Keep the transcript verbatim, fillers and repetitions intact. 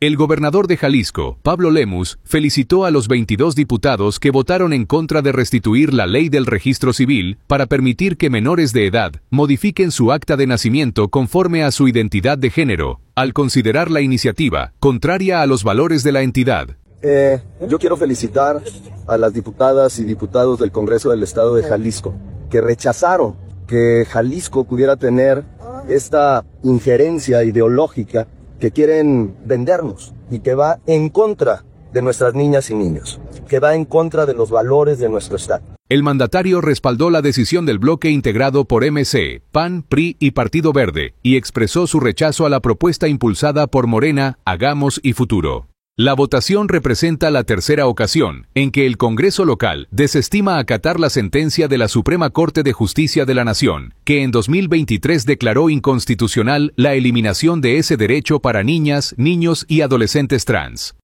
El gobernador de Jalisco, Pablo Lemus, felicitó a los veintidós diputados que votaron en contra de restituir la ley del registro civil para permitir que menores de edad modifiquen su acta de nacimiento conforme a su identidad de género, al considerar la iniciativa contraria a los valores de la entidad. Eh, yo quiero felicitar a las diputadas y diputados del Congreso del Estado de Jalisco, que rechazaron que Jalisco pudiera tener esta injerencia ideológica que quieren vendernos y que va en contra de nuestras niñas y niños, que va en contra de los valores de nuestro Estado. El mandatario respaldó la decisión del bloque integrado por M C, P A N, P R I y Partido Verde, y expresó su rechazo a la propuesta impulsada por Morena, Hagamos y Futuro. La votación representa la tercera ocasión en que el Congreso local desestima acatar la sentencia de la Suprema Corte de Justicia de la Nación, que en dos mil veintitrés declaró inconstitucional la eliminación de ese derecho para niñas, niños y adolescentes trans.